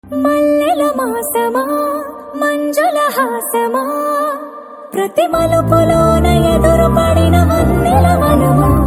మల్లెల మాసమా మంజుల హాసమా ప్రతి మలుపులోన ఎదురుపడిన మన్నెల వనమా